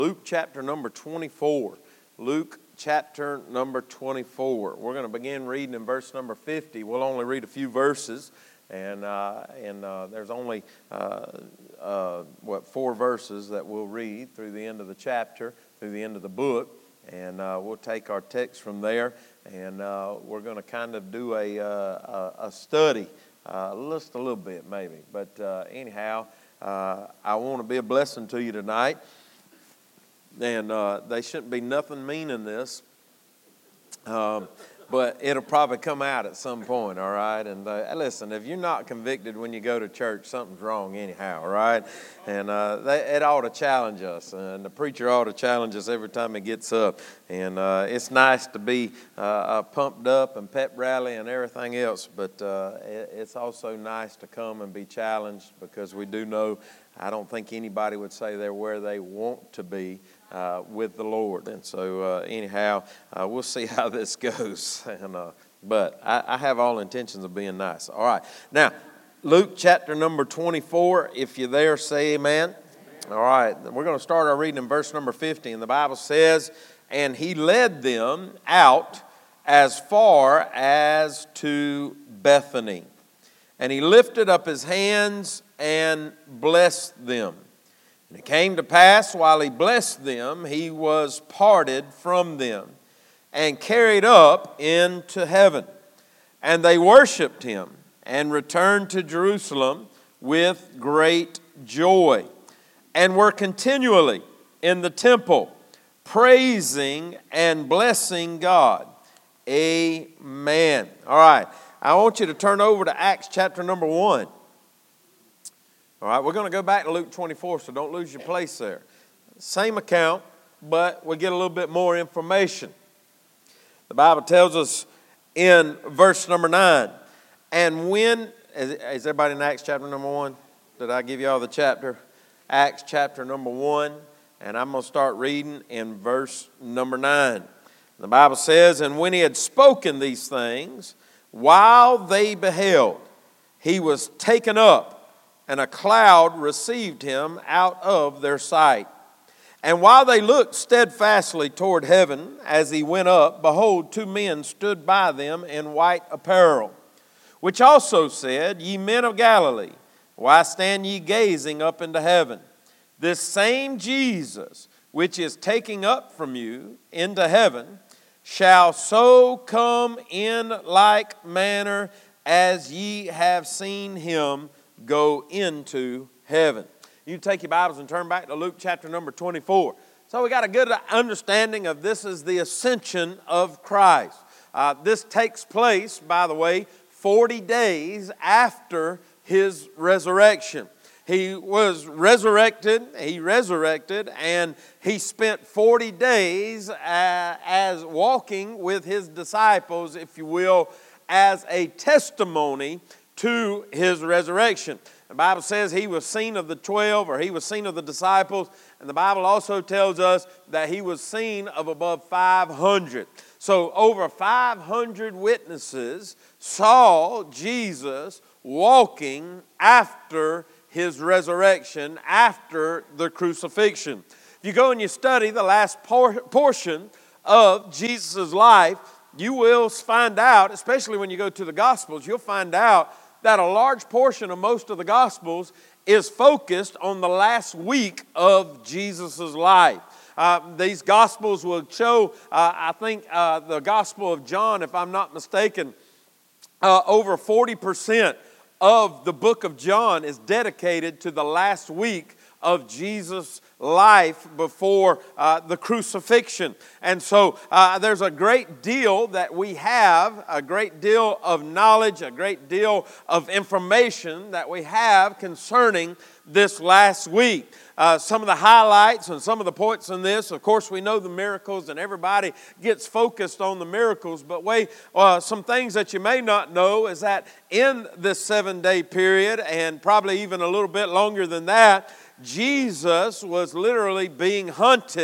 Luke chapter number 24. Luke chapter number 24. We're going to begin reading in verse number 50. We'll only read a few verses, and there's only 4 verses that we'll read through the end of the chapter, through the end of the book, and we'll take our text from there, and we're going to kind of do a study, just a little bit maybe. But anyhow, I want to be a blessing to you tonight. And they shouldn't be nothing mean in this, but it'll probably come out at some point, all right? And listen, if you're not convicted when you go to church, something's wrong anyhow, all right? And it ought to challenge us, and the preacher ought to challenge us every time he gets up. And it's nice to be pumped up and pep rally and everything else, but it's also nice to come and be challenged, because we do know, I don't think anybody would say they're where they want to be with the Lord. And so anyhow, we'll see how this goes. And but I have all intentions of being nice. All right. Now, Luke chapter number 24. If you're there, say amen. All right. We're going to start our reading in verse number 50. And the Bible says, "And he led them out as far as to Bethany. And he lifted up his hands and blessed them. And it came to pass, while he blessed them, he was parted from them and carried up into heaven. And they worshipped him and returned to Jerusalem with great joy, and were continually in the temple, praising and blessing God." Amen. All right. I want you to turn over to Acts chapter number 1. All right, we're going to go back to Luke 24, so don't lose your place there. Same account, but we get a little bit more information. The Bible tells us in verse number 9, and when, is everybody in Acts chapter number 1? Did I give you all the chapter? Acts chapter number 1, and I'm going to start reading in verse number 9. The Bible says, "And when he had spoken these things, while they beheld, he was taken up, and a cloud received him out of their sight. And while they looked steadfastly toward heaven as he went up, behold, 2 men stood by them in white apparel, which also said, Ye men of Galilee, why stand ye gazing up into heaven? This same Jesus, which is taking up from you into heaven, shall so come in like manner as ye have seen him go into heaven." You take your Bibles and turn back to Luke chapter number 24. So we got a good understanding of this is the ascension of Christ. This takes place, by the way, 40 days after his resurrection. He was resurrected, and he spent 40 days as walking with his disciples, if you will, as a testimony to his resurrection. The Bible says he was seen of the 12, or he was seen of the disciples, and the Bible also tells us that he was seen of above 500. So over 500 witnesses saw Jesus walking after his resurrection, after the crucifixion. If you go and you study the last portion of Jesus' life, you will find out, especially when you go to the Gospels, you'll find out that a large portion of most of the Gospels is focused on the last week of Jesus' life. These Gospels will show, I think the Gospel of John, if I'm not mistaken, over 40% of the book of John is dedicated to the last week of Jesus' life before the crucifixion. And so there's a great deal that we have, a great deal of knowledge, a great deal of information that we have concerning this last week. Some of the highlights and some of the points in this, of course, we know the miracles, and everybody gets focused on the miracles, but some things that you may not know is that in this 7-day period, and probably even a little bit longer than that, Jesus was literally being hunted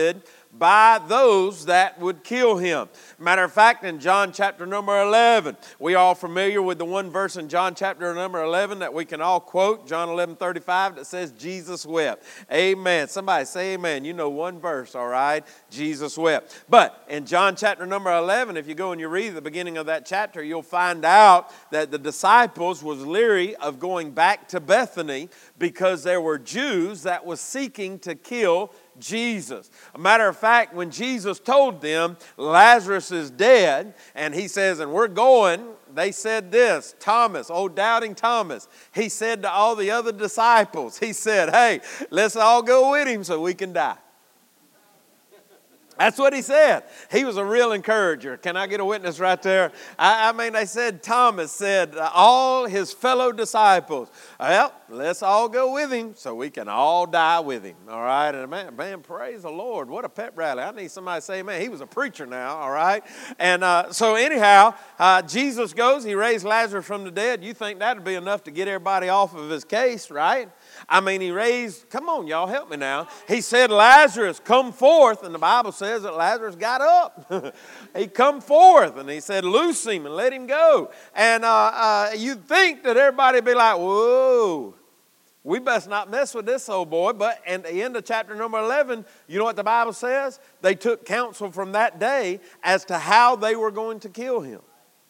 by those that would kill him. Matter of fact, in John chapter number 11, we are all familiar with the one verse in John chapter number 11 that we can all quote, John 11:35, that says Jesus wept. Amen. Somebody say amen. You know one verse, all right? Jesus wept. But in John chapter number 11, if you go and you read the beginning of that chapter, you'll find out that the disciples was leery of going back to Bethany because there were Jews that was seeking to kill Jesus. A matter of fact, when Jesus told them Lazarus is dead, and he says, and we're going, they said this, Thomas, old doubting Thomas, he said to all the other disciples, he said, hey, let's all go with him so we can die. That's what he said. He was a real encourager. Can I get a witness right there? I mean, they said, Thomas said, all his fellow disciples, well, let's all go with him so we can all die with him. All right? And man, praise the Lord. What a pep rally. I need somebody to say, man, he was a preacher now. All right? And so anyhow, Jesus goes, he raised Lazarus from the dead. You think that would be enough to get everybody off of his case, right? I mean, he raised, come on, y'all, help me now. He said, Lazarus, come forth. And the Bible says that Lazarus got up. He come forth. And he said, loose him and let him go. And you'd think that everybody would be like, whoa, we best not mess with this old boy. But at the end of chapter number 11, you know what the Bible says? They took counsel from that day as to how they were going to kill him.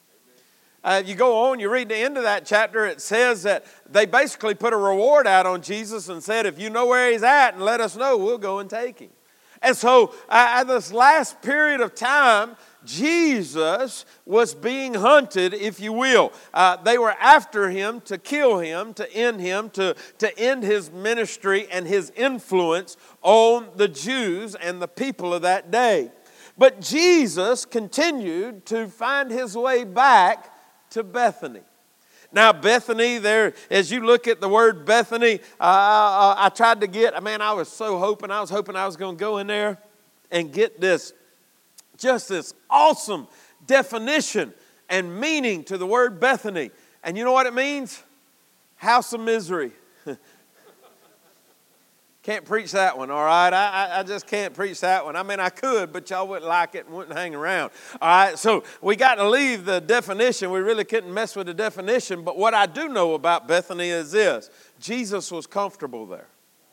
You go on, you read the end of that chapter, it says that they basically put a reward out on Jesus and said, if you know where he's at and let us know, we'll go and take him. And so at this last period of time, Jesus was being hunted, if you will. They were after him to kill him, to end his ministry and his influence on the Jews and the people of that day. But Jesus continued to find his way back to Bethany. Now, Bethany, there, as you look at the word Bethany, I tried to get, I was hoping I was going to go in there and get this, just this awesome definition and meaning to the word Bethany. And you know what it means? House of misery. Can't preach that one, all right? I just can't preach that one. I could, but y'all wouldn't like it and wouldn't hang around. All right, so we got to leave the definition. We really couldn't mess with the definition. But what I do know about Bethany is this. Jesus was comfortable there.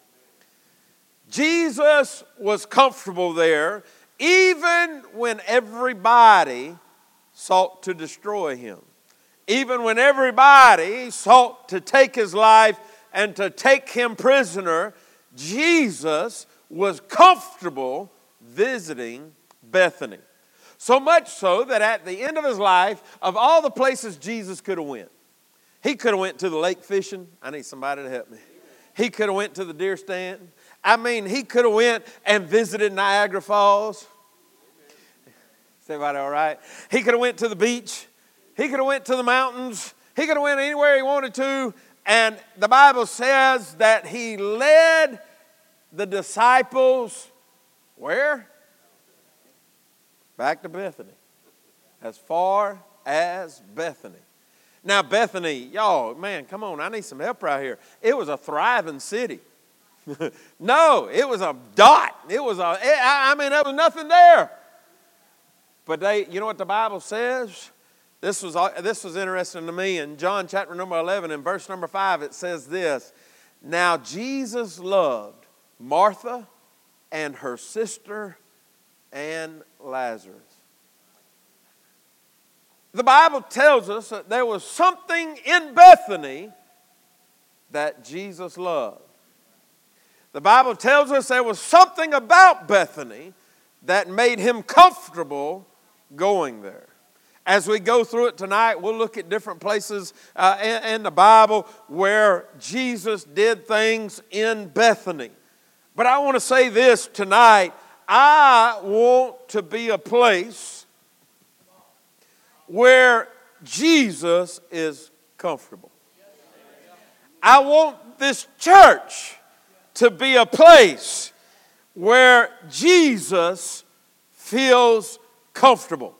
Jesus was comfortable there even when everybody sought to destroy him. Even when everybody sought to take his life and to take him prisoner, Jesus was comfortable visiting Bethany. So much so that at the end of his life, of all the places Jesus could have went, he could have went to the lake fishing. I need somebody to help me. He could have went to the deer stand. He could have went and visited Niagara Falls. Is everybody all right? He could have went to the beach. He could have went to the mountains. He could have went anywhere he wanted to. And the Bible says that he led the disciples, where? Back to Bethany. As far as Bethany. Now Bethany, y'all, man, come on, I need some help right here. It was a thriving city. No, it was a dot. There was nothing there. But you know what the Bible says? This was interesting to me. In John chapter number 11, in verse number 5, it says this. Now Jesus loved Martha and her sister and Lazarus. The Bible tells us that there was something in Bethany that Jesus loved. The Bible tells us there was something about Bethany that made him comfortable going there. As we go through it tonight, we'll look at different places in the Bible where Jesus did things in Bethany. But I want to say this tonight. I want to be a place where Jesus is comfortable. I want this church to be a place where Jesus feels comfortable.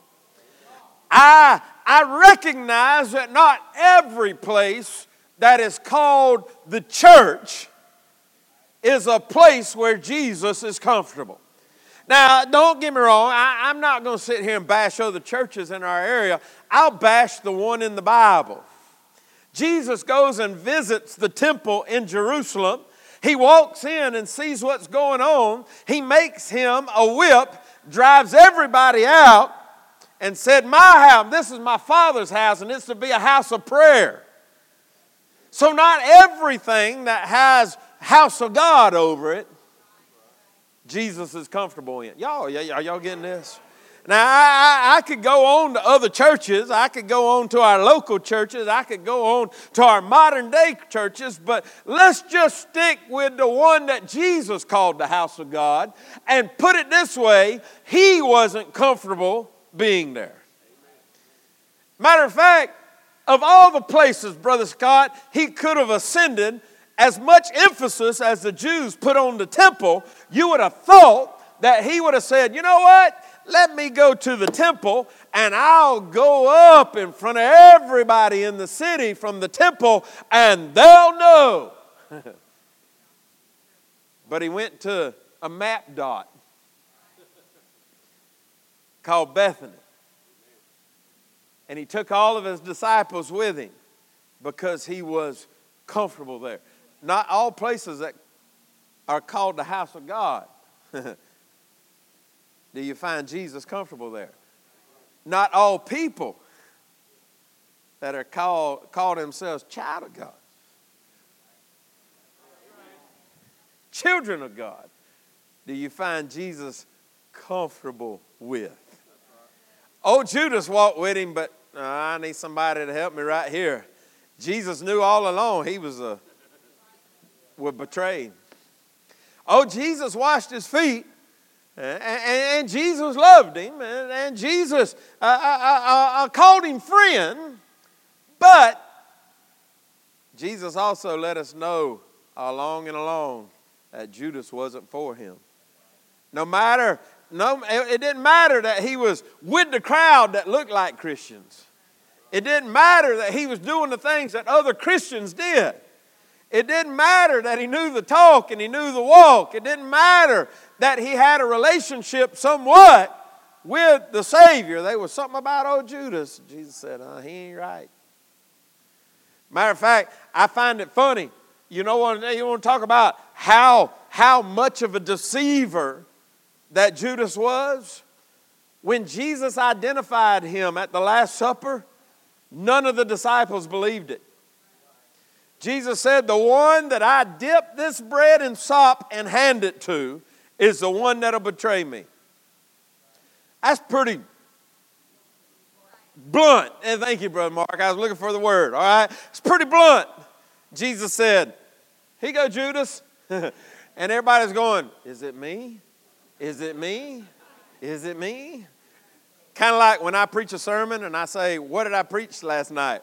I recognize that not every place that is called the church is a place where Jesus is comfortable. Now, don't get me wrong. I'm not going to sit here and bash other churches in our area. I'll bash the one in the Bible. Jesus goes and visits the temple in Jerusalem. He walks in and sees what's going on. He makes him a whip, drives everybody out, and said, my house, this is my Father's house, and it's to be a house of prayer. So not everything that has house of God over it, Jesus is comfortable in. Y'all getting this? Now, I could go on to other churches. I could go on to our local churches. I could go on to our modern day churches. But let's just stick with the one that Jesus called the house of God. And put it this way, he wasn't comfortable being there. Matter of fact, of all the places, Brother Scott, he could have ascended, as much emphasis as the Jews put on the temple, you would have thought that he would have said, you know what? Let me go to the temple and I'll go up in front of everybody in the city from the temple and they'll know. But he went to a map dot called Bethany. And he took all of his disciples with him because he was comfortable there. Not all places that are called the house of God do you find Jesus comfortable there. Not all people that are call themselves child of God, children of God, do you find Jesus comfortable with. Old Judas walked with him, but I need somebody to help me right here. Jesus knew all along he was betrayed. Oh, Jesus washed his feet, and Jesus loved him, and Jesus called him friend, but Jesus also let us know along and along that Judas wasn't for him. It didn't matter that he was with the crowd that looked like Christians. It didn't matter that he was doing the things that other Christians did. It didn't matter that he knew the talk and he knew the walk. It didn't matter that he had a relationship somewhat with the Savior. There was something about old Judas. Jesus said, he ain't right. Matter of fact, I find it funny. You want to talk about how much of a deceiver that Judas was? When Jesus identified him at the Last Supper, none of the disciples believed it. Jesus said, the one that I dip this bread in sop and hand it to is the one that'll betray me. That's pretty blunt. And thank you, Brother Mark. I was looking for the word, all right? It's pretty blunt. Jesus said, here you go, Judas. And everybody's going, is it me? Is it me? Is it me? Kind of like when I preach a sermon and I say, what did I preach last night?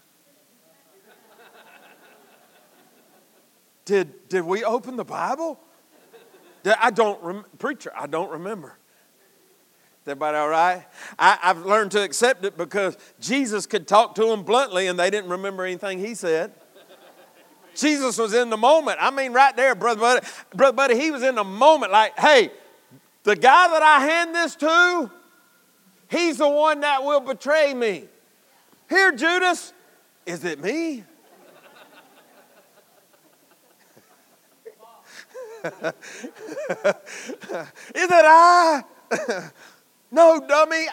Did we open the Bible? Preacher, I don't remember. Is everybody all right? I've learned to accept it because Jesus could talk to them bluntly and they didn't remember anything he said. Jesus was in the moment. I mean, right there, Brother Buddy, he was in the moment like, hey, the guy that I hand this to, he's the one that will betray me. Here, Judas, is it me? Is it I? No, dummy.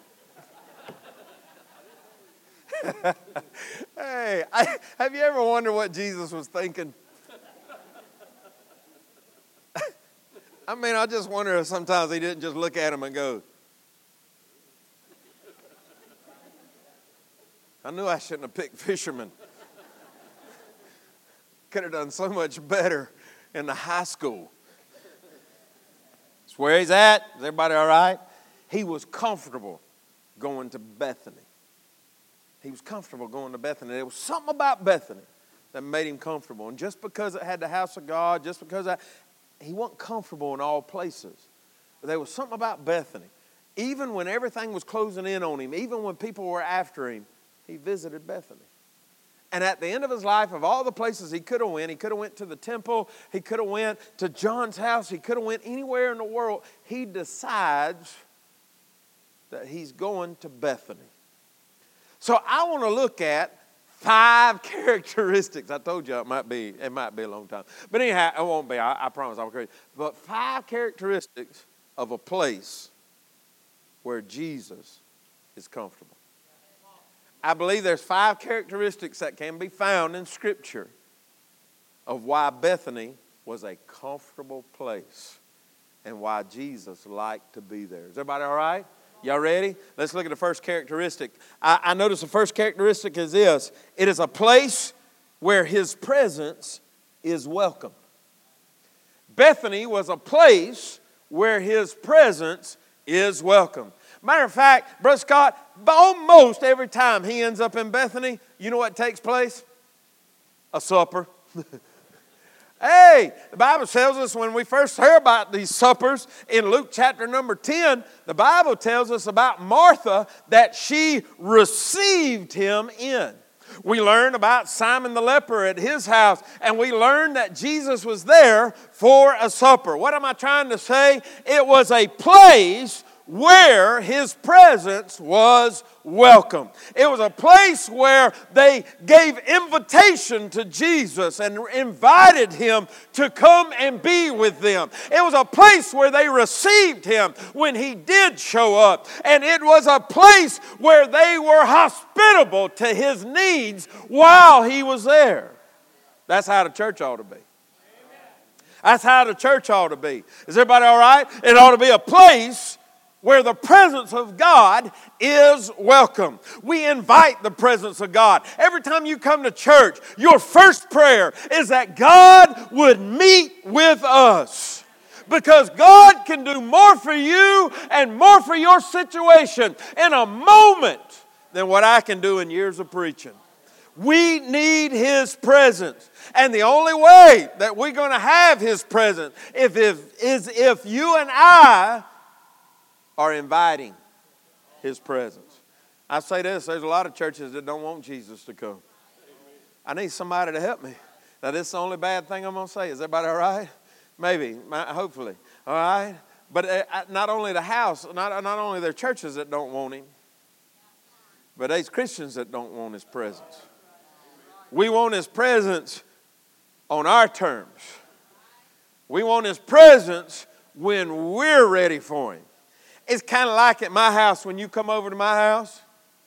Hey, have you ever wondered what Jesus was thinking? I mean, I just wonder if sometimes he didn't just look at him and go, I knew I shouldn't have picked fishermen. Could have done so much better in the high school. That's where he's at. Is everybody all right? He was comfortable going to Bethany. He was comfortable going to Bethany. There was something about Bethany that made him comfortable. And just because it had the house of God, just because he wasn't comfortable in all places. But there was something about Bethany. Even when everything was closing in on him, even when people were after him, he visited Bethany. And at the end of his life, of all the places he could have went to the temple, he could have went to John's house, he could have went anywhere in the world. He decides that he's going to Bethany. So I want to look at 5 characteristics. I told you it might be a long time. But anyhow, it won't be. I promise I will crazy. But 5 characteristics of a place where Jesus is comfortable. I believe there's 5 characteristics that can be found in Scripture of why Bethany was a comfortable place and why Jesus liked to be there. Is everybody all right? Y'all ready? Let's look at the first characteristic. I notice the first characteristic is this. It is a place where His presence is welcome. Bethany was a place where His presence is welcome. Matter of fact, Brother Scott, almost every time he ends up in Bethany, you know what takes place? A supper. Hey, the Bible tells us when we first hear about these suppers in Luke chapter number 10, the Bible tells us about Martha that she received him in. We learn about Simon the leper at his house, and we learn that Jesus was there for a supper. What am I trying to say? It was a place where His presence was welcome. It was a place where they gave invitation to Jesus and invited Him to come and be with them. It was a place where they received Him when He did show up. And it was a place where they were hospitable to His needs while He was there. That's how the church ought to be. That's how the church ought to be. Is everybody all right? It ought to be a place where the presence of God is welcome. We invite the presence of God. Every time you come to church, your first prayer is that God would meet with us. Because God can do more for you and more for your situation in a moment than what I can do in years of preaching. We need His presence. And the only way that we're going to have His presence is if you and I are inviting His presence. I say this, there's a lot of churches that don't want Jesus to come. I need somebody to help me. Now, this is the only bad thing I'm going to say. Is everybody all right? Maybe, hopefully. All right? But not only the house, not only there are churches that don't want Him, but there's Christians that don't want His presence. We want His presence on our terms. We want His presence when we're ready for Him. It's kind of like at my house when you come over to my house.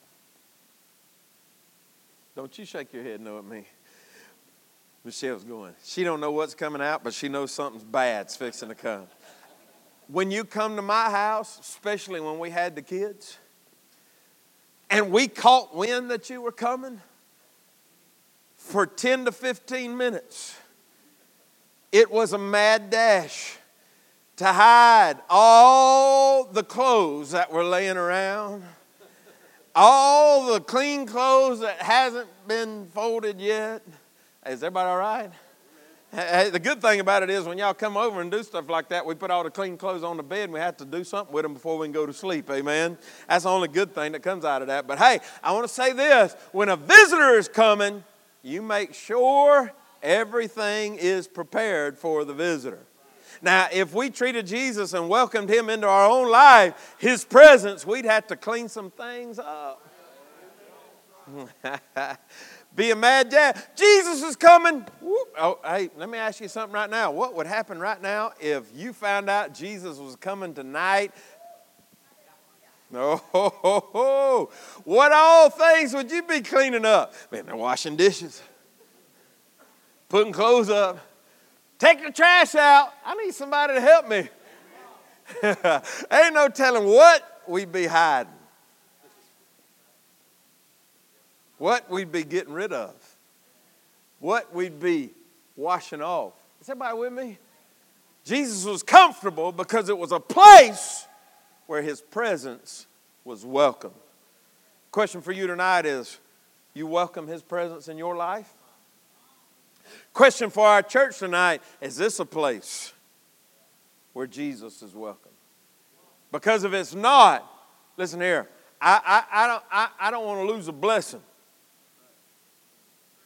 Don't you shake your head no at me. Michelle's going. She don't know what's coming out, but she knows something's bad's fixing to come. When you come to my house, especially when we had the kids, and we caught wind that you were coming, for 10 to 15 minutes, it was a mad dash to hide all the clothes that were laying around, all the clean clothes that hasn't been folded yet. Is everybody all right? Hey, the good thing about it is when y'all come over and do stuff like that, we put all the clean clothes on the bed and we have to do something with them before we can go to sleep, amen? That's the only good thing that comes out of that. But hey, I want to say this. When a visitor is coming, you make sure everything is prepared for the visitor. Now, if we treated Jesus and welcomed Him into our own life, His presence, we'd have to clean some things up. Be a mad dad. Jesus is coming. Whoop. Oh, hey, let me ask you something right now. What would happen right now if you found out Jesus was coming tonight? Oh, what all things would you be cleaning up? Man, they're washing dishes, putting clothes up. Take the trash out. I need somebody to help me. Ain't no telling what we'd be hiding. What we'd be getting rid of. What we'd be washing off. Is everybody with me? Jesus was comfortable because it was a place where His presence was welcome. Question for you tonight is, you welcome His presence in your life? Question for our church tonight, is this a place where Jesus is welcome? Because if it's not, listen here, I don't want to lose a blessing.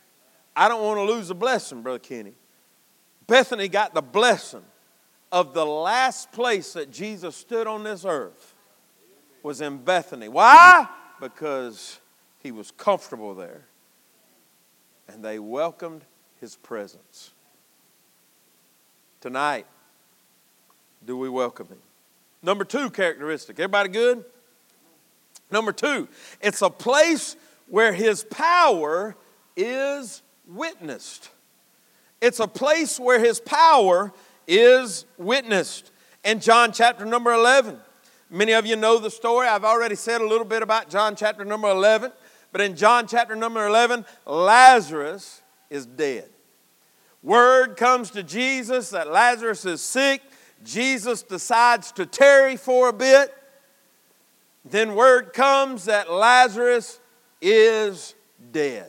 I don't want to lose the blessing, Brother Kenny. Bethany got the blessing of the last place that Jesus stood on this earth was in Bethany. Why? Because he was comfortable there. And they welcomed his presence. Tonight, do we welcome him? Number 2 characteristic. Everybody good? Number 2, it's a place where his power is witnessed. It's a place where his power is witnessed. In John chapter number 11, many of you know the story. I've already said a little bit about John chapter number 11. But in John chapter number 11, Lazarus is dead. Word comes to Jesus that Lazarus is sick. Jesus decides to tarry for a bit. Then word comes that Lazarus is dead.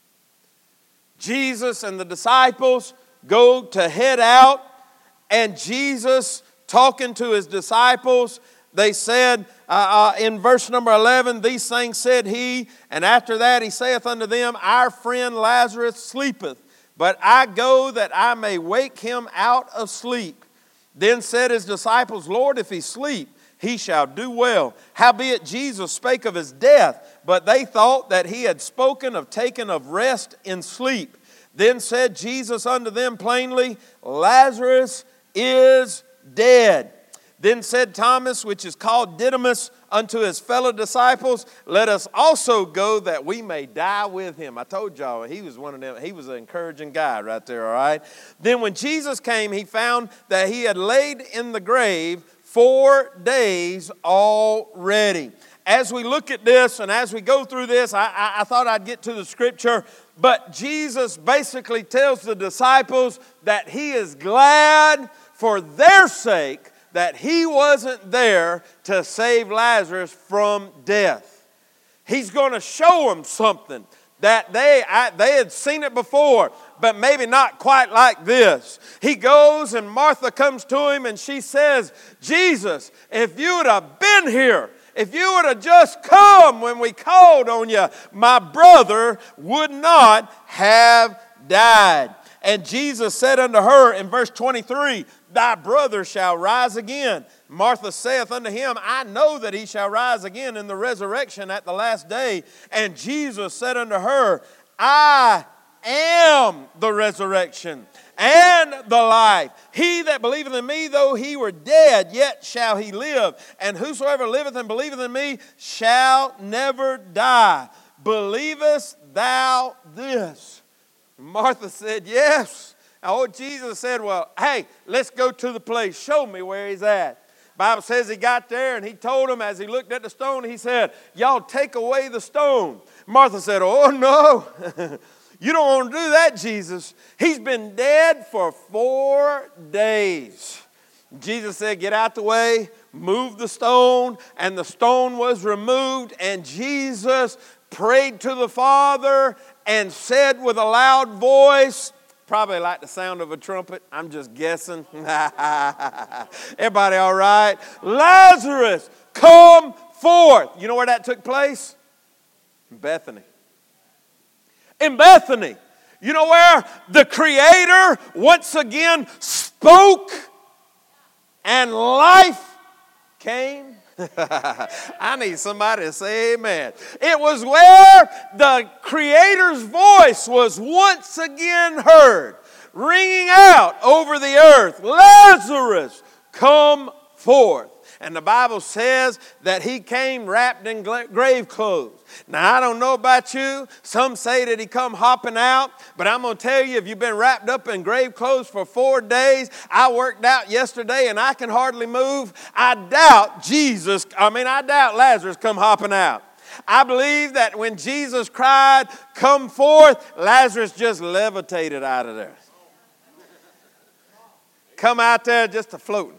Jesus and the disciples go to head out, and Jesus, talking to his disciples, they said in verse number 11, these things said he, and after that he saith unto them, our friend Lazarus sleepeth, but I go that I may wake him out of sleep. Then said his disciples, Lord, if he sleep, he shall do well. Howbeit Jesus spake of his death, but they thought that he had spoken of taking of rest in sleep. Then said Jesus unto them plainly, Lazarus is dead. Then said Thomas, which is called Didymus, unto his fellow disciples, let us also go that we may die with him. I told y'all, he was one of them. He was an encouraging guy right there, all right? Then when Jesus came, he found that he had laid in the grave 4 days already. As we look at this and as we go through this, I thought I'd get to the scripture, but Jesus basically tells the disciples that he is glad for their sake that he wasn't there to save Lazarus from death. He's going to show them something that they had seen it before, but maybe not quite like this. He goes and Martha comes to him and she says, Jesus, if you would have been here, if you would have just come when we called on you, my brother would not have died. And Jesus said unto her in verse 23, thy brother shall rise again. Martha saith unto him, I know that he shall rise again in the resurrection at the last day. And Jesus said unto her, I am the resurrection and the life. He that believeth in me, though he were dead, yet shall he live. And whosoever liveth and believeth in me shall never die. Believest thou this? Martha said, yes. Oh, Jesus said, well, hey, let's go to the place. Show me where he's at. The Bible says he got there and he told them as he looked at the stone, he said, y'all take away the stone. Martha said, oh, no. You don't want to do that, Jesus. He's been dead for 4 days. Jesus said, get out the way, move the stone, and the stone was removed, and Jesus prayed to the Father and said with a loud voice, probably like the sound of a trumpet, I'm just guessing. Everybody all right? Lazarus, come forth. You know where that took place? In Bethany. In Bethany. You know where the Creator once again spoke and life came? I need somebody to say amen. It was where the Creator's voice was once again heard, ringing out over the earth, Lazarus, come forth. And the Bible says that he came wrapped in grave clothes. Now, I don't know about you. Some say that he come hopping out. But I'm going to tell you, if you've been wrapped up in grave clothes for 4 days, I worked out yesterday and I can hardly move. I doubt Lazarus come hopping out. I believe that when Jesus cried, come forth, Lazarus just levitated out of there. Come out there just a floating.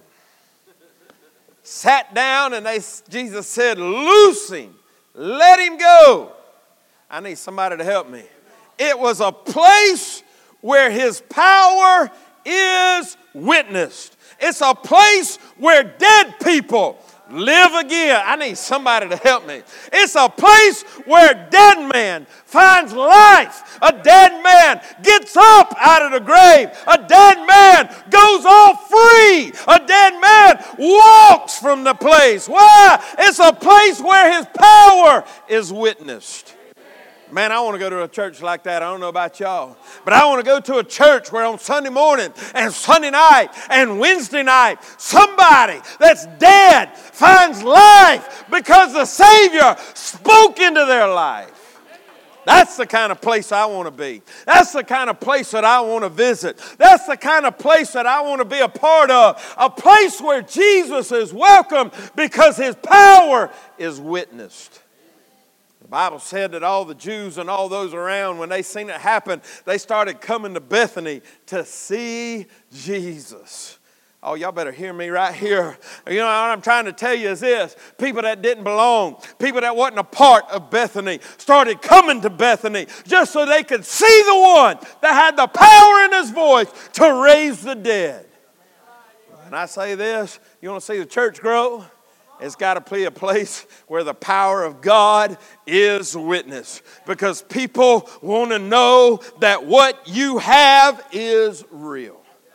Sat down and Jesus said, loose him, let him go. I need somebody to help me. It was a place where his power is witnessed. It's a place where dead people Live again. I need somebody to help me. It's a place where a dead man finds life. A dead man gets up out of the grave. A dead man goes off free. A dead man walks from the place. Why? It's a place where his power is witnessed. Man, I want to go to a church like that. I don't know about y'all. But I want to go to a church where on Sunday morning and Sunday night and Wednesday night, somebody that's dead finds life because the Savior spoke into their life. That's the kind of place I want to be. That's the kind of place that I want to visit. That's the kind of place that I want to be a part of. A place where Jesus is welcome because His power is witnessed. The Bible said that all the Jews and all those around, when they seen it happen, they started coming to Bethany to see Jesus. Oh, y'all better hear me right here. You know, what I'm trying to tell you is this. People that didn't belong, people that wasn't a part of Bethany, started coming to Bethany just so they could see the one that had the power in His voice to raise the dead. And I say this, you want to see the church grow? It's got to be a place where the power of God is witnessed. Because people want to know that what you have is real.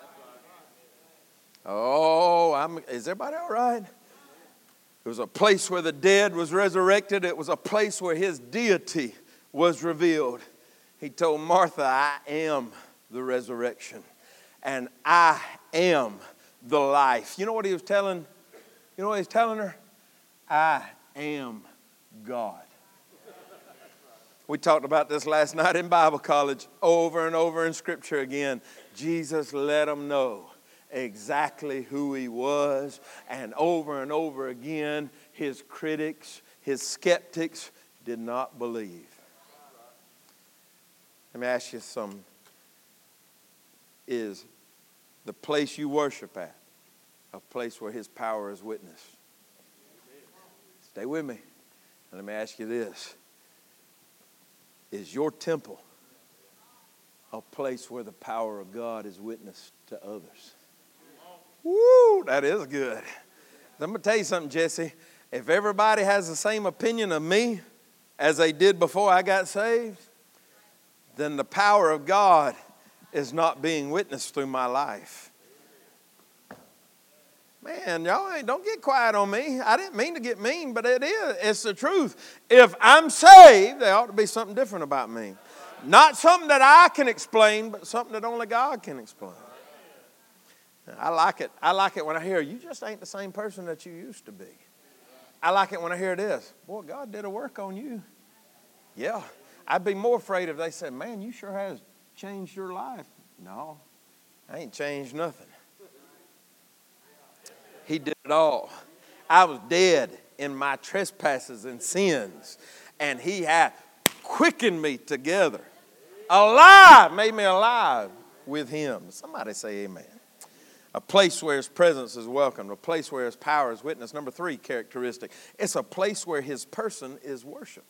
Oh, is everybody all right? It was a place where the dead was resurrected. It was a place where His deity was revealed. He told Martha, I am the resurrection. And I am the life. You know what He was telling? You know what He's telling her? I am God. We talked about this last night in Bible college, over and over in Scripture again. Jesus let them know exactly who He was, and over again, His critics, His skeptics did not believe. Let me ask you something. Is the place you worship at a place where His power is witnessed? Stay with me. And let me ask you this. Is your temple a place where the power of God is witnessed to others? Woo, that is good. I'm going to tell you something, Jesse. If everybody has the same opinion of me as they did before I got saved, then the power of God is not being witnessed through my life. Man, y'all don't get quiet on me. I didn't mean to get mean, but it is. It's the truth. If I'm saved, there ought to be something different about me. Not something that I can explain, but something that only God can explain. I like it. I like it when I hear, you just ain't the same person that you used to be. I like it when I hear this. Boy, God did a work on you. Yeah. I'd be more afraid if they said, man, you sure has changed your life. No, I ain't changed nothing. He did it all. I was dead in my trespasses and sins, and He had quickened me together. Alive, made me alive with Him. Somebody say amen. A place where His presence is welcomed. A place where His power is witnessed. Number 3 characteristic. It's a place where His person is worshiped.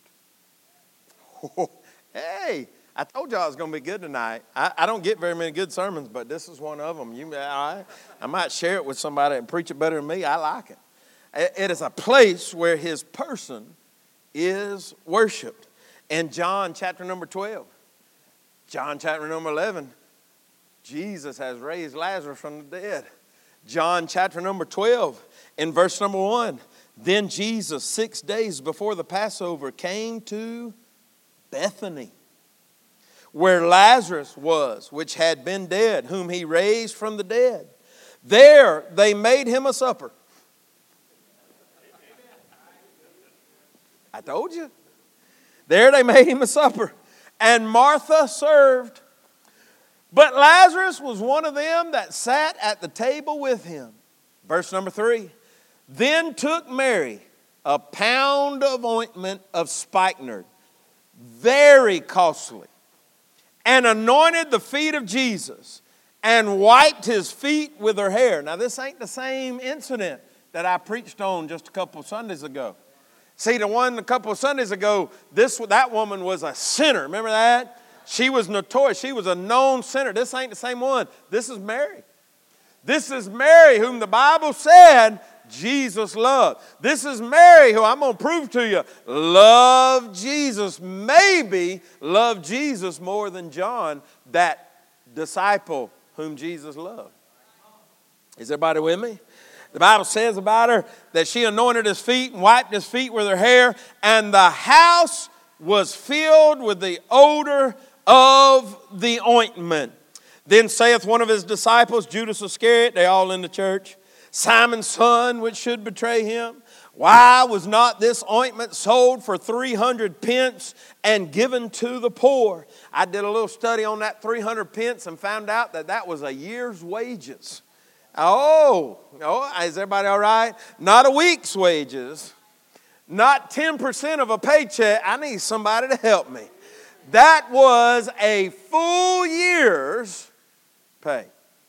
Hey, I told y'all it was going to be good tonight. I don't get very many good sermons, but this is one of them. I might share it with somebody and preach it better than me. I like it. It is a place where His person is worshiped. In John chapter number 12, John chapter number 11, Jesus has raised Lazarus from the dead. John chapter number 12, in verse number 1, then Jesus, 6 days before the Passover, came to Bethany, where Lazarus was, which had been dead, whom He raised from the dead. There they made Him a supper. I told you. There they made Him a supper. And Martha served. But Lazarus was one of them that sat at the table with Him. Verse number 3. Then took Mary a pound of ointment of spikenard, very costly, and anointed the feet of Jesus and wiped His feet with her hair. Now, this ain't the same incident that I preached on just a couple of Sundays ago. See, the one a couple of Sundays ago, that woman was a sinner. Remember that? She was notorious. She was a known sinner. This ain't the same one. This is Mary. This is Mary, whom the Bible said Jesus loved. This is Mary, who I'm going to prove to you, loved Jesus. Maybe loved Jesus more than John, that disciple whom Jesus loved. Is everybody with me? The Bible says about her that she anointed his feet and wiped his feet with her hair, and the house was filled with the odor of the ointment. Then saith one of his disciples, Judas Iscariot, they all in the church, Simon's son, which should betray him, why was not this ointment sold for 300 pence and given to the poor? I did a little study on that 300 pence and found out that that was a year's wages. Oh, is everybody all right? Not a week's wages. Not 10% of a paycheck. I need somebody to help me. That was a full year's pay.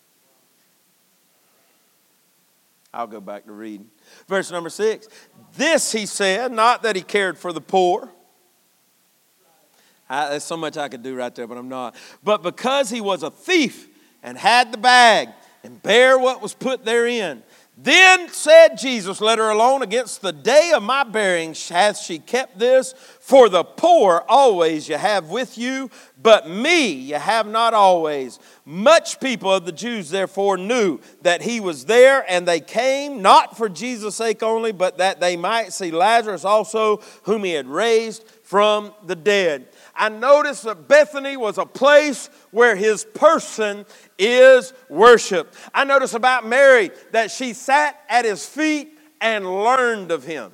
I'll go back to reading. Verse number 6. This he said, not that he cared for the poor. There's so much I could do right there, but I'm not. But because he was a thief and had the bag and bare what was put therein. Then said Jesus, let her alone. Against the day of my burying hath she kept this. For the poor always you have with you, but me you have not always. Much people of the Jews therefore knew that he was there, and they came not for Jesus' sake only, but that they might see Lazarus also, whom he had raised from the dead. I noticed that Bethany was a place where his person is worshiped. I noticed about Mary that she sat at his feet and learned of him.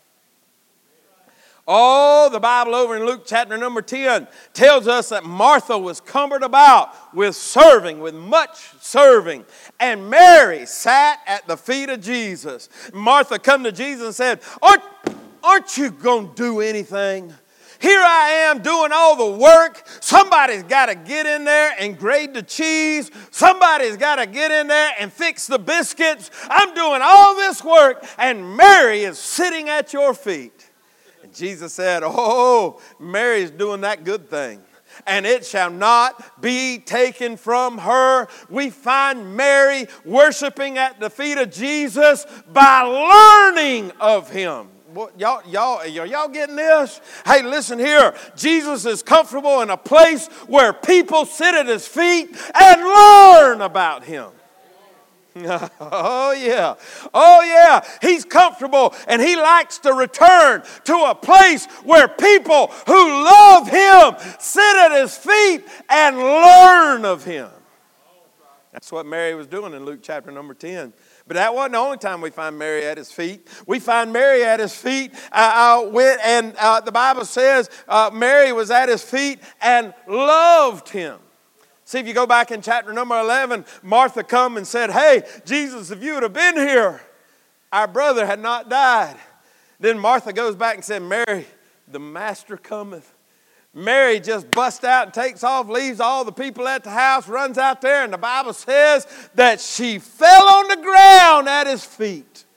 Oh, the Bible over in Luke chapter number 10 tells us that Martha was cumbered about with serving, with much serving. And Mary sat at the feet of Jesus. Martha come to Jesus and said, aren't you going to do anything? Here I am doing all the work. Somebody's got to get in there and grate the cheese. Somebody's got to get in there and fix the biscuits. I'm doing all this work, and Mary is sitting at your feet. And Jesus said, oh, Mary's doing that good thing, and it shall not be taken from her. We find Mary worshiping at the feet of Jesus by learning of him. Y'all getting this? Hey, listen here. Jesus is comfortable in a place where people sit at his feet and learn about him. Oh, yeah. Oh, yeah. He's comfortable, and he likes to return to a place where people who love him sit at his feet and learn of him. That's what Mary was doing in Luke chapter number 10. But that wasn't the only time we find Mary at his feet. We find Mary at his feet, the Bible says Mary was at his feet and loved him. See, if you go back in chapter number 11, Martha come and said, hey, Jesus, if you would have been here, our brother had not died. Then Martha goes back and said, Mary, the master cometh. Mary just busts out and takes off, leaves all the people at the house, runs out there, and the Bible says that she fell on the ground at his feet.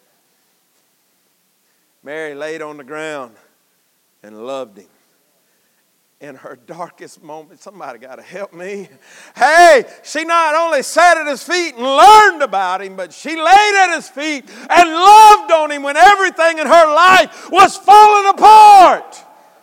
Mary laid on the ground and loved him. In her darkest moment, somebody got to help me. Hey, she not only sat at his feet and learned about him, but she laid at his feet and loved on him when everything in her life was falling apart.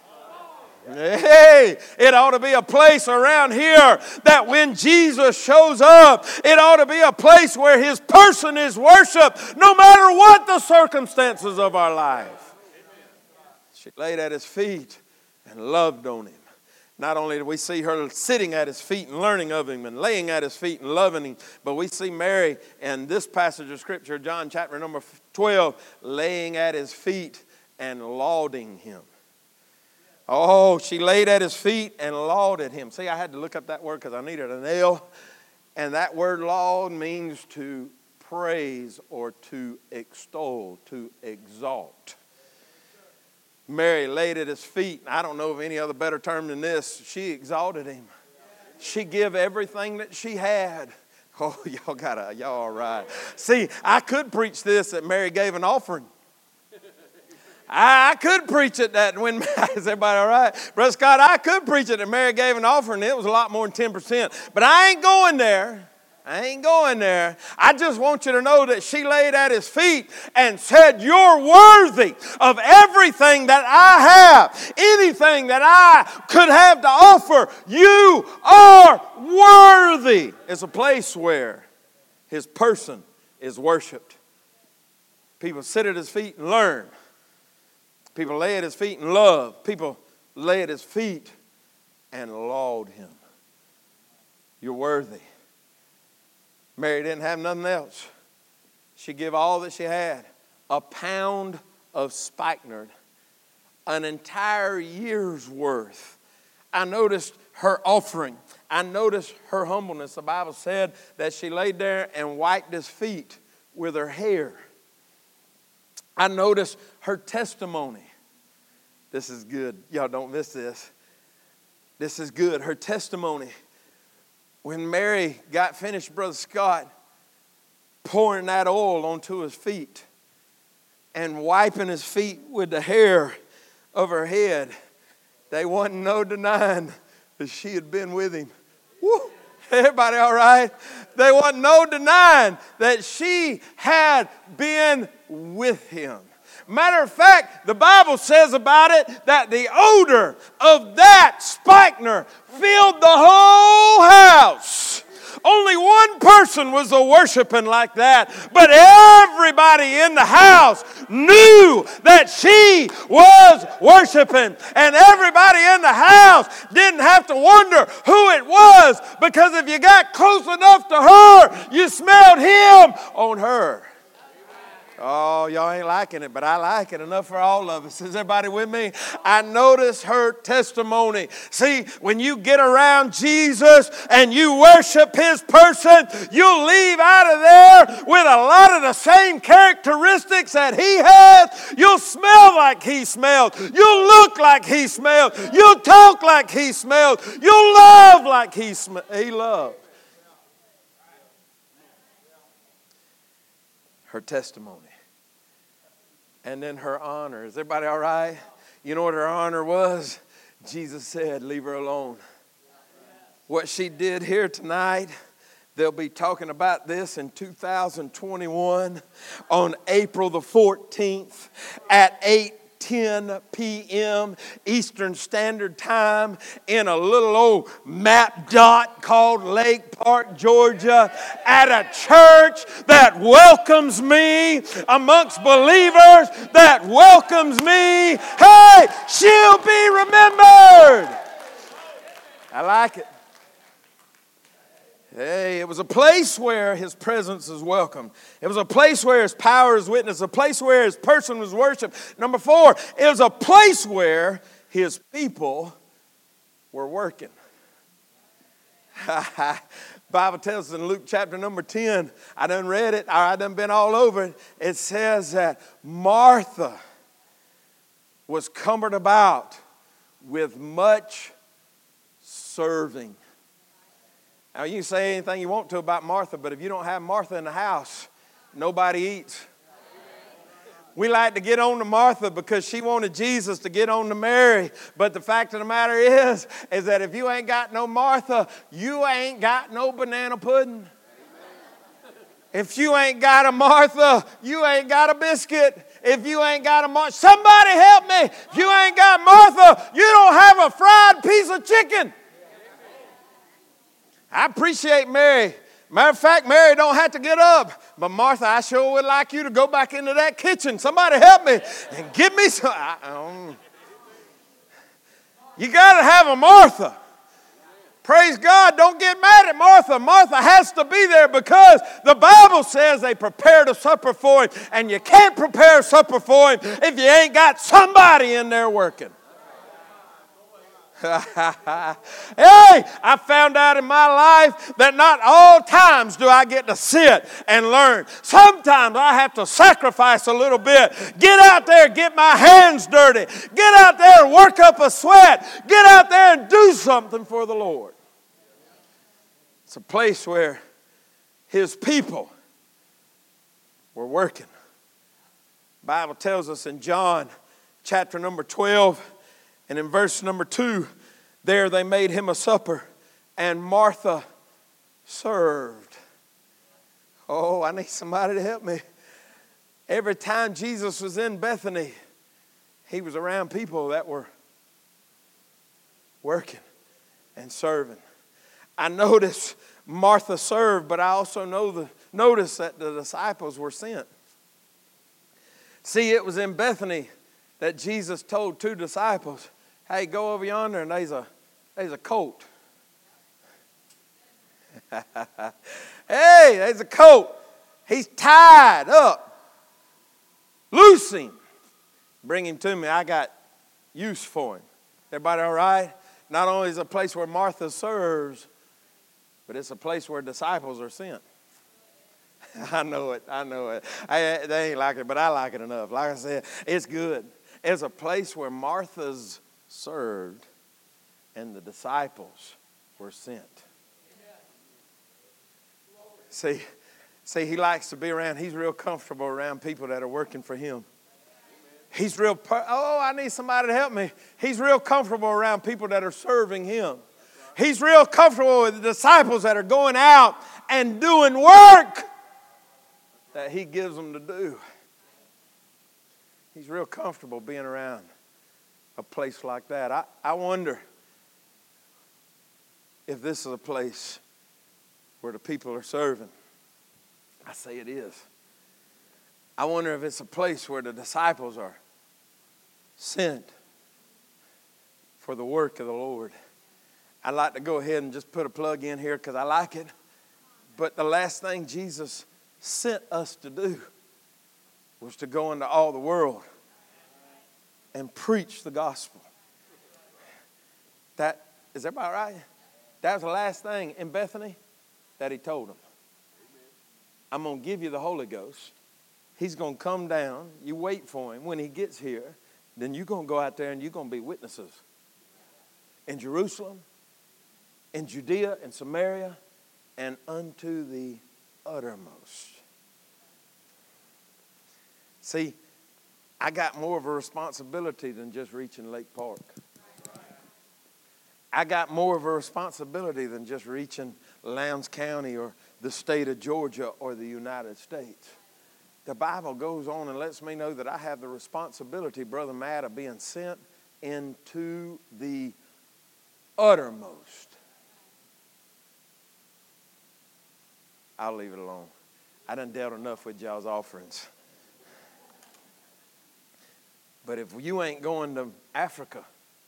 Hey, it ought to be a place around here that when Jesus shows up, it ought to be a place where his person is worshiped no matter what the circumstances of our life. She laid at his feet and loved on him. Not only do we see her sitting at his feet and learning of him and laying at his feet and loving him, but we see Mary in this passage of Scripture, John chapter number 12, laying at his feet and lauding him. Oh, she laid at his feet and lauded him. See, I had to look up that word because I needed a nail. And that word laud means to praise or to extol, to exalt. Mary laid at his feet. I don't know of any other better term than this. She exalted him. She gave everything that she had. Oh, y'all all right. See, I could preach this that Mary gave an offering. I could preach it that when, is everybody all right? Brother Scott, I could preach it that Mary gave an offering. It was a lot more than 10%. But I ain't going there. I ain't going there. I just want you to know that she laid at his feet and said, you're worthy of everything that I have. Anything that I could have to offer, you are worthy. It's a place where his person is worshiped. People sit at his feet and learn. People lay at his feet and love. People lay at his feet and laud him. You're worthy. Mary didn't have nothing else. She gave all that she had. A pound of spikenard. An entire year's worth. I noticed her offering. I noticed her humbleness. The Bible said that she laid there and wiped his feet with her hair. I noticed her testimony. This is good. Y'all don't miss this. This is good. Her testimony. When Mary got finished, Brother Scott, pouring that oil onto his feet and wiping his feet with the hair of her head, they wasn't no denying that she had been with him. Woo! Everybody all right? They wasn't no denying that she had been with him. Matter of fact, the Bible says about it that the odor of that spikenard filled the whole house. Only one person was worshiping like that, but everybody in the house knew that she was worshiping. And everybody in the house didn't have to wonder who it was, because if you got close enough to her, you smelled him on her. Oh, y'all ain't liking it, but I like it enough for all of us. Is everybody with me? I notice her testimony. See, when you get around Jesus and you worship his person, you'll leave out of there with a lot of the same characteristics that he has. You'll smell like he smelled. You'll look like he smelled. You'll talk like he smelled. You'll love like he loved. Her testimony. And then her honor. Is everybody all right? You know what her honor was? Jesus said, leave her alone. What she did here tonight, they'll be talking about this in 2021 on April the 14th at 8:10 p.m. Eastern Standard Time in a little old map dot called Lake Park, Georgia, at a church that welcomes me, amongst believers that welcomes me. Hey, she'll be remembered. I like it. Hey, it was a place where his presence is welcomed. It was a place where his power is witnessed. A place where his person was worshiped. Number 4, it was a place where his people were working. Bible tells us in Luke chapter number 10, I done read it, or I done been all over it. It says that Martha was cumbered about with much serving. Now, you can say anything you want to about Martha, but if you don't have Martha in the house, nobody eats. We like to get on to Martha because she wanted Jesus to get on to Mary. But the fact of the matter is that if you ain't got no Martha, you ain't got no banana pudding. If you ain't got a Martha, you ain't got a biscuit. If you ain't got a Martha, somebody help me. If you ain't got Martha, you don't have a fried piece of chicken. I appreciate Mary. Matter of fact, Mary don't have to get up. But Martha, I sure would like you to go back into that kitchen. Somebody help me and give me some. You got to have a Martha. Praise God. Don't get mad at Martha. Martha has to be there because the Bible says they prepared a supper for him. And you can't prepare a supper for him if you ain't got somebody in there working. Hey, I found out in my life that not all times do I get to sit and learn. Sometimes I have to sacrifice a little bit. Get out there, get my hands dirty. Get out there and work up a sweat. Get out there and do something for the Lord. It's a place where his people were working. The Bible tells us in John chapter number 12, and in verse number 2, there they made him a supper, and Martha served. Oh, I need somebody to help me. Every time Jesus was in Bethany, he was around people that were working and serving. I noticed Martha served, but I also noticed that the disciples were sent. See, it was in Bethany that Jesus told 2 disciples, hey, go over yonder and there's a colt. Hey, there's a colt. He's tied up. Loose him. Bring him to me. I got use for him. Everybody all right? Not only is it a place where Martha serves, but it's a place where disciples are sent. I know it. They ain't like it, but I like it enough. Like I said, it's good. It's a place where Martha's served and the disciples were sent. See, he likes to be around. He's real comfortable around people that are working for him. He's I need somebody to help me. He's real comfortable around people that are serving him. He's real comfortable with the disciples that are going out and doing work that he gives them to do. He's real comfortable being around a place like that. I wonder if this is a place where the people are serving. I say it is. I wonder if it's a place where the disciples are sent for the work of the Lord. I'd like to go ahead and just put a plug in here because I like it. But the last thing Jesus sent us to do was to go into all the world and preach the gospel. Is everybody all right? That was the last thing in Bethany that he told them. I'm going to give you the Holy Ghost. He's going to come down. You wait for him. When he gets here, then you're going to go out there and you're going to be witnesses. In Jerusalem, in Judea, and Samaria, and unto the uttermost. See, I got more of a responsibility than just reaching Lake Park. I got more of a responsibility than just reaching Lowndes County or the state of Georgia or the United States. The Bible goes on and lets me know that I have the responsibility, Brother Matt, of being sent into the uttermost. I'll leave it alone. I done dealt enough with y'all's offerings. But if you ain't going to Africa,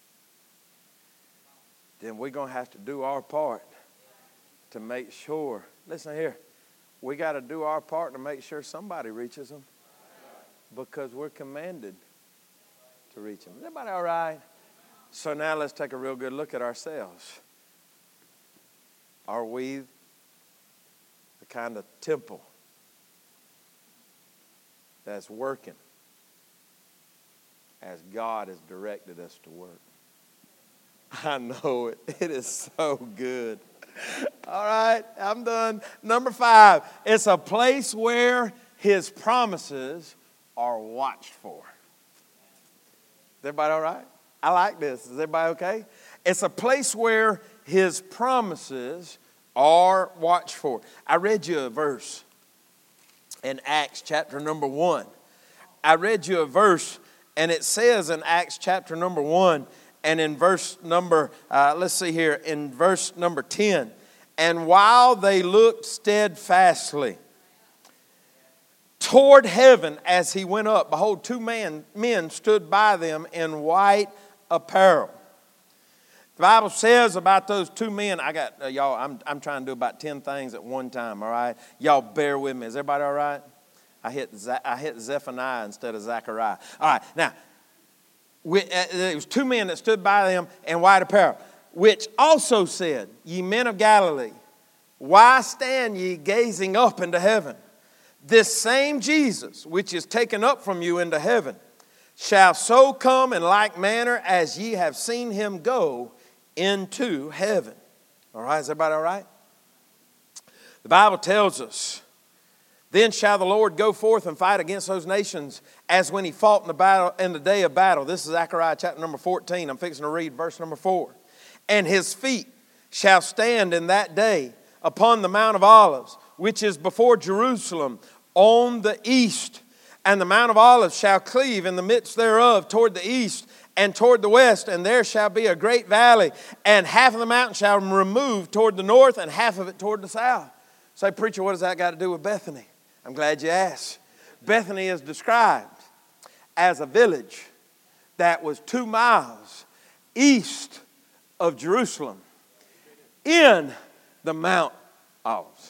then we're going to have to do our part to make sure. Listen here. We got to do our part to make sure somebody reaches them because we're commanded to reach them. Is everybody all right? So now let's take a real good look at ourselves. Are we the kind of temple that's working as God has directed us to work? I know it. It is so good. All right, I'm done. Number 5, it's a place where his promises are watched for. Is everybody all right? I like this. Is everybody okay? It's a place where his promises are watched for. I read you a verse in Acts chapter number 1. I read you a verse, and it says in Acts chapter number 1, and in verse number, in verse number 10, and while they looked steadfastly toward heaven as he went up, behold, 2 men stood by them in white apparel. The Bible says about those 2 men, I got, y'all, I'm trying to do about 10 things at one time, all right? Y'all bear with me. Is everybody all right? I hit Zephaniah instead of Zechariah. All right, now, there was 2 men that stood by them in white apparel, which also said, ye men of Galilee, why stand ye gazing up into heaven? This same Jesus, which is taken up from you into heaven, shall so come in like manner as ye have seen him go into heaven. All right, is everybody all right? The Bible tells us, then shall the Lord go forth and fight against those nations as when he fought in the day of battle. This is Zechariah chapter number 14. I'm fixing to read verse number 4. And his feet shall stand in that day upon the Mount of Olives, which is before Jerusalem, on the east. And the Mount of Olives shall cleave in the midst thereof toward the east and toward the west, and there shall be a great valley, and half of the mountain shall remove toward the north, and half of it toward the south. Say, preacher, what does that got to do with Bethany? I'm glad you asked. Bethany is described as a village that was 2 miles east of Jerusalem in the Mount Olives.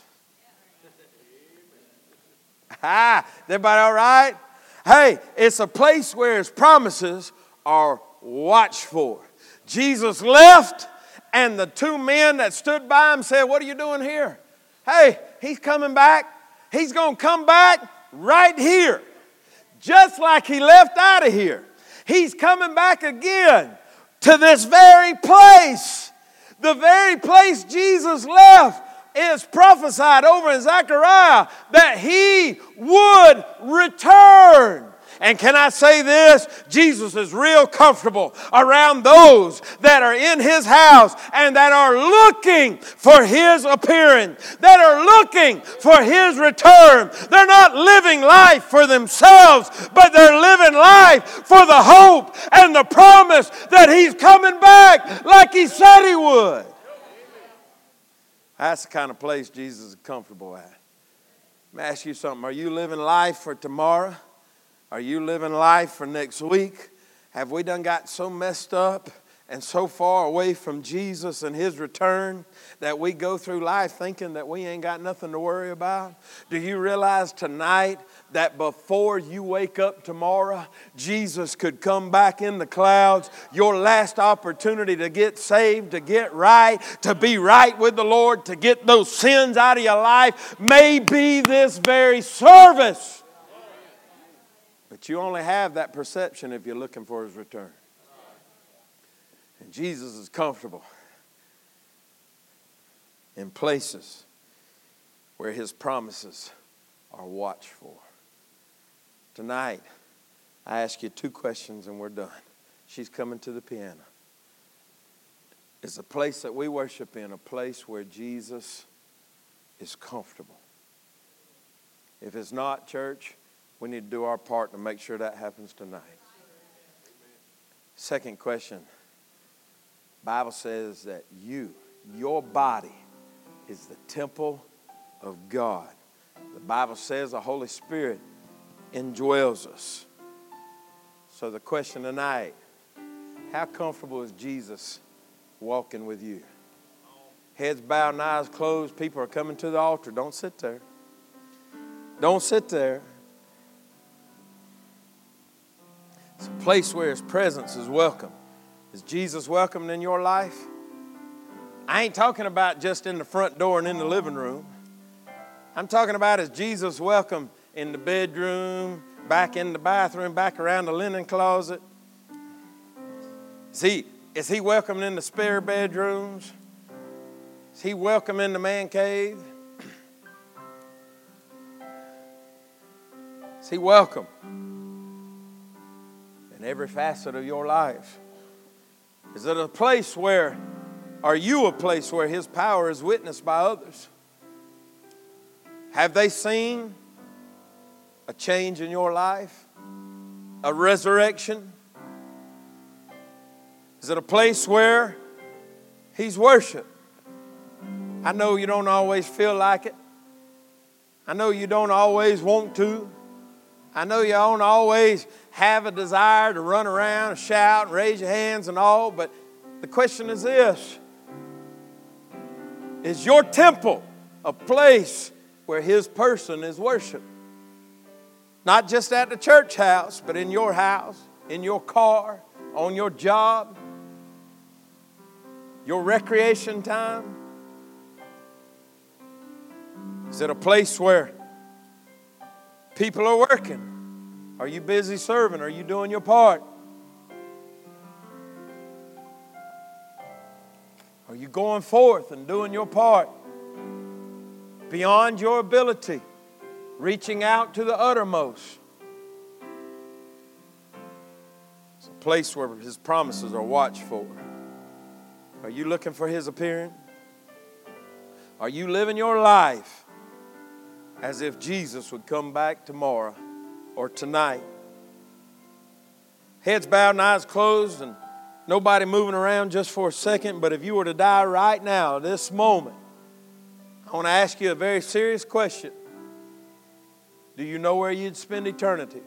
Everybody all right? Hey, it's a place where his promises are watched for. Jesus left, and the 2 men that stood by him said, what are you doing here? Hey, he's coming back. He's going to come back right here. Just like he left out of here. He's coming back again to this very place. The very place Jesus left is prophesied over in Zechariah that he would return. And can I say this? Jesus is real comfortable around those that are in his house and that are looking for his appearance, that are looking for his return. They're not living life for themselves, but they're living life for the hope and the promise that he's coming back like he said he would. That's the kind of place Jesus is comfortable at. Let me ask you something. Are you living life for tomorrow? Are you living life for next week? Have we done got so messed up and so far away from Jesus and his return that we go through life thinking that we ain't got nothing to worry about? Do you realize tonight that before you wake up tomorrow, Jesus could come back in the clouds? Your last opportunity to get saved, to get right, to be right with the Lord, to get those sins out of your life may be this very service. But you only have that perception if you're looking for his return. And Jesus is comfortable in places where his promises are watched for. Tonight, I ask you 2 questions and we're done. She's coming to the piano. Is the place that we worship in a place where Jesus is comfortable? If it's not, church, we need to do our part to make sure that happens tonight. Second question. The Bible says that your body is the temple of God. The Bible says the Holy Spirit indwells us. So the question tonight, how comfortable is Jesus walking with you? Heads bowed and eyes closed. People are coming to the altar. Don't sit there. Don't sit there. It's a place where his presence is welcome. Is Jesus welcome in your life? I ain't talking about just in the front door and in the living room. I'm talking about is Jesus welcome in the bedroom, back in the bathroom, back around the linen closet? Is he welcome in the spare bedrooms? Is he welcome in the man cave? Is he welcome in every facet of your life? Is it a place where, are you a place where his power is witnessed by others? Have they seen a change in your life? A resurrection? Is it a place where he's worshiped? I know you don't always feel like it. I know you don't always want to. I know you don't always have a desire to run around and shout and raise your hands and all, but the question is this. Is your temple a place where his person is worshiped? Not just at the church house, but in your house, in your car, on your job, your recreation time? Is it a place where people are working? Are you busy serving? Are you doing your part? Are you going forth and doing your part beyond your ability, reaching out to the uttermost? It's a place where his promises are watched for. Are you looking for his appearing? Are you living your life as if Jesus would come back tomorrow or tonight. Heads bowed and eyes closed and nobody moving around just for a second. But if you were to die right now, this moment, I want to ask you a very serious question. Do you know where you'd spend eternity?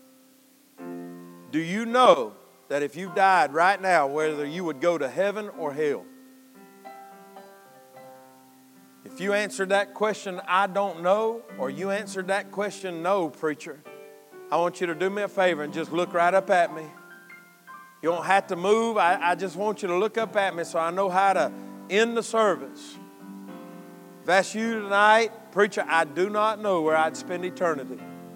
Do you know that if you died right now, whether you would go to heaven or hell? If you answered that question, I don't know, or you answered that question, no, preacher, I want you to do me a favor and just look right up at me. You don't have to move. I just want you to look up at me so I know how to end the service. If that's you tonight, preacher, I do not know where I'd spend eternity.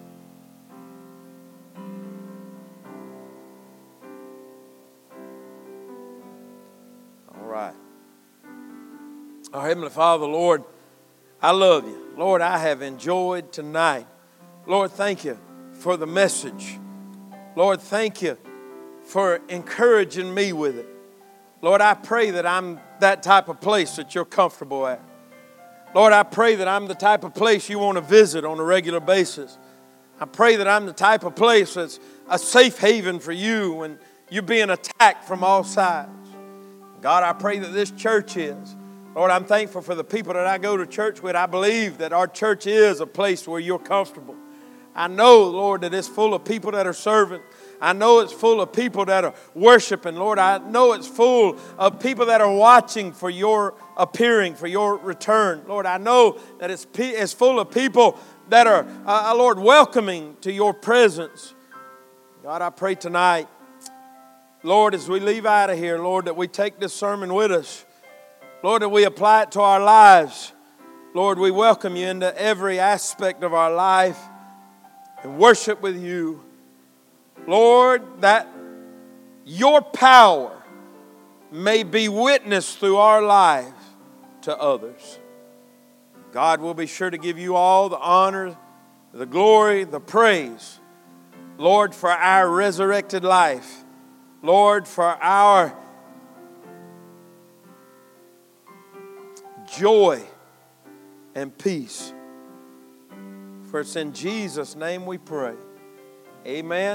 All right. Our Heavenly Father, Lord, I love you. Lord, I have enjoyed tonight. Lord, thank you for the message. Lord, thank you for encouraging me with it. Lord, I pray that I'm that type of place that you're comfortable at. Lord, I pray that I'm the type of place you want to visit on a regular basis. I pray that I'm the type of place that's a safe haven for you when you're being attacked from all sides. God, I pray that this church is. Lord, I'm thankful for the people that I go to church with. I believe that our church is a place where you're comfortable. I know, Lord, that it's full of people that are serving. I know it's full of people that are worshiping. Lord, I know it's full of people that are watching for your appearing, for your return. Lord, I know that it's full of people that are, Lord, welcoming to your presence. God, I pray tonight, Lord, as we leave out of here, Lord, that we take this sermon with us. Lord, that we apply it to our lives. Lord, we welcome you into every aspect of our life and worship with you. Lord, that your power may be witnessed through our lives to others. God will be sure to give you all the honor, the glory, the praise. Lord, for our resurrected life. Lord, for our joy and peace. For it's in Jesus' name we pray. Amen.